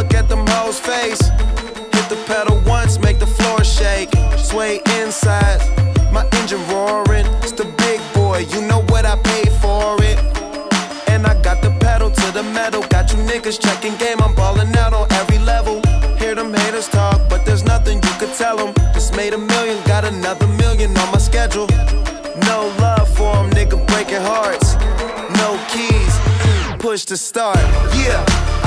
look at them hoes' face. Hit the pedal once, make the floor shake. Sway inside, my engine roaring. It's the big boy, you know what I paid for it. And I got the pedal to the metal. Got you niggas checking game, I'm ballin' out on every level. Hear them haters talk, but there's nothing you could tell them. Just made $1 million, got another $1 million on my schedule. No love for them, nigga breaking hearts. No keys, push to start. Yeah,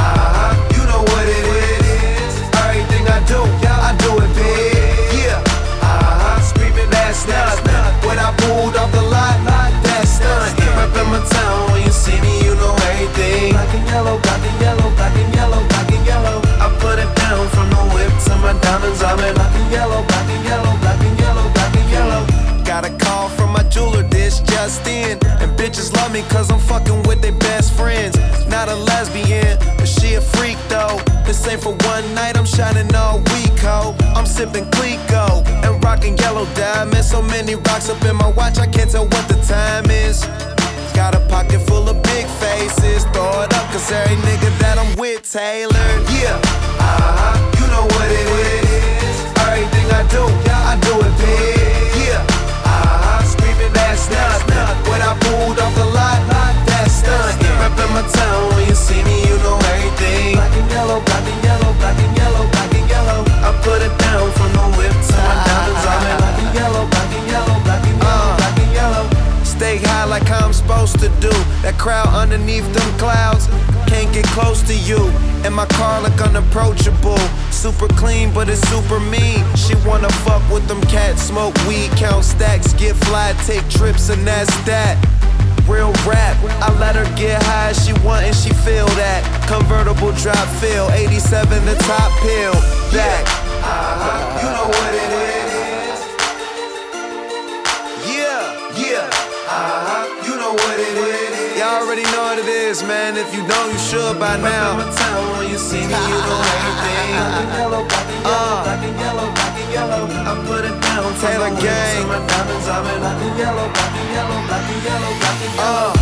you know what it is. Everything I do it big. Yeah, screaming that's not. When I pulled off the lot, that's done. Reppin' my town, when you see me, you know everything. Black and yellow, black and yellow, black and yellow, black and yellow. I put it down from the whip to my diamonds. I'm in black and yellow, black and yellow, black and yellow, black and yellow. Got a call from my jeweler, this just in. And bitches love me cause I'm fucking with their best friends. Not a lesbian, but she a freak though. This ain't for one night, I'm shining all week, ho. I'm sipping Clico and rocking yellow diamonds. So many rocks up in my watch, I can't tell what the time is. Got a pocket full of big faces. Throw it up cause every nigga that I'm with tailored. Yeah, you know what it is. Everything I do it big. Yeah, screaming that's not. When I pulled off the lot, that's done. Reppin' my town, when you see me, you know everything. Black and yellow, black and yellow, black and yellow, black and yellow. I put it down from the whip to my diamonds. I'm in black and yellow, black and yellow, black and yellow, black and yellow. Stay high like how I'm supposed to do. That crowd underneath them clouds can't get close to you. And my car look unapproachable. Super clean, but it's super mean. She wanna fuck with them cats, smoke weed, count stacks, get fly, take trips, and that's that. Real rap, I let her get high as she want and she feel that. Convertible drop feel, 87 the top pill. Back, you know what it is. Yeah, you know what it is. Y'all already know what it is, man. If you don't, you should by now. My town, when you see me, you know everything. Black and yellow, black and yellow, black and yellow, black and yellow. I put it down, Taylor Gang. My diamonds, I'm in black and yellow, black and yellow, black and yellow, black and yellow.